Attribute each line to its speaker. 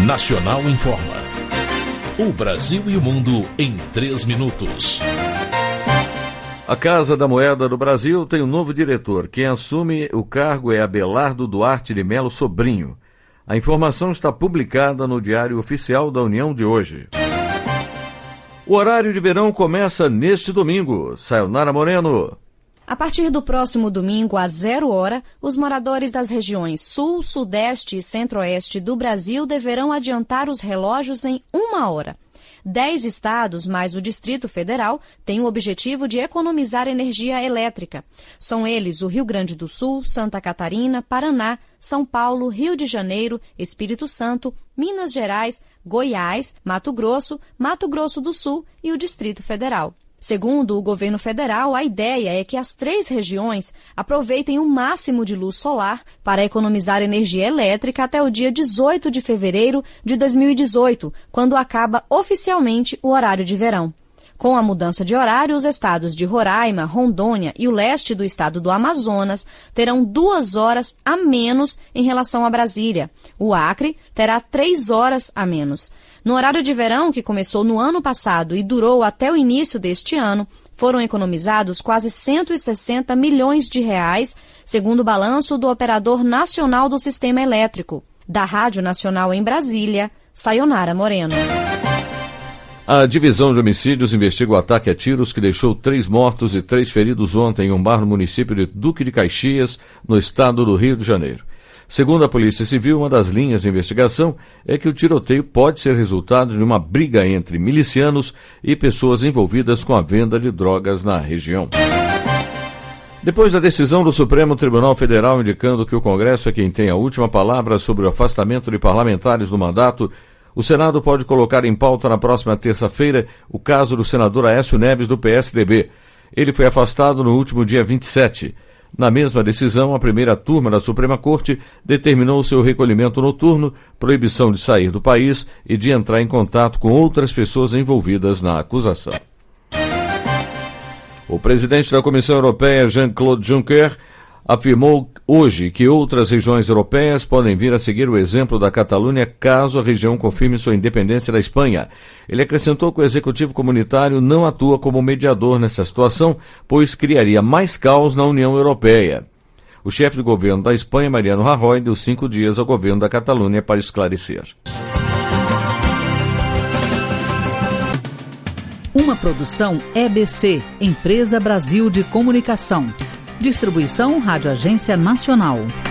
Speaker 1: Nacional Informa. O Brasil e o mundo em 3 minutos.
Speaker 2: A Casa da Moeda do Brasil tem um novo diretor. Quem assume o cargo é Abelardo Duarte de Melo Sobrinho. A informação está publicada no Diário Oficial da União de hoje. O horário de verão começa neste domingo. Sayonara Moreno.
Speaker 3: A partir do próximo domingo, às 0 hora, os moradores das regiões Sul, Sudeste e Centro-Oeste do Brasil deverão adiantar os relógios em 1 hora. 10 estados, mais o Distrito Federal, têm o objetivo de economizar energia elétrica. São eles o Rio Grande do Sul, Santa Catarina, Paraná, São Paulo, Rio de Janeiro, Espírito Santo, Minas Gerais, Goiás, Mato Grosso do Sul e o Distrito Federal. Segundo o governo federal, a ideia é que as 3 regiões aproveitem o máximo de luz solar para economizar energia elétrica até o dia 18 de fevereiro de 2018, quando acaba oficialmente o horário de verão. Com a mudança de horário, os estados de Roraima, Rondônia e o leste do estado do Amazonas terão 2 horas a menos em relação a Brasília. O Acre terá 3 horas a menos. No horário de verão, que começou no ano passado e durou até o início deste ano, foram economizados quase 160 milhões de reais, segundo o balanço do Operador Nacional do Sistema Elétrico. Da Rádio Nacional em Brasília, Sayonara Moreno.
Speaker 2: A Divisão de Homicídios investiga o ataque a tiros que deixou 3 mortos e 3 feridos ontem em um bar no município de Duque de Caxias, no estado do Rio de Janeiro. Segundo a Polícia Civil, uma das linhas de investigação é que o tiroteio pode ser resultado de uma briga entre milicianos e pessoas envolvidas com a venda de drogas na região. Depois da decisão do Supremo Tribunal Federal indicando que o Congresso é quem tem a última palavra sobre o afastamento de parlamentares do mandato, o Senado pode colocar em pauta na próxima terça-feira o caso do senador Aécio Neves do PSDB. Ele foi afastado no último dia 27. Na mesma decisão, a primeira turma da Suprema Corte determinou seu recolhimento noturno, proibição de sair do país e de entrar em contato com outras pessoas envolvidas na acusação. O presidente da Comissão Europeia, Jean-Claude Juncker, afirmou hoje que outras regiões europeias podem vir a seguir o exemplo da Catalunha caso a região confirme sua independência da Espanha. Ele acrescentou que o executivo comunitário não atua como mediador nessa situação, pois criaria mais caos na União Europeia. O chefe do governo da Espanha, Mariano Rajoy, deu 5 dias ao governo da Catalunha para esclarecer.
Speaker 4: Uma produção EBC, Empresa Brasil de Comunicação. Distribuição Rádio Agência Nacional.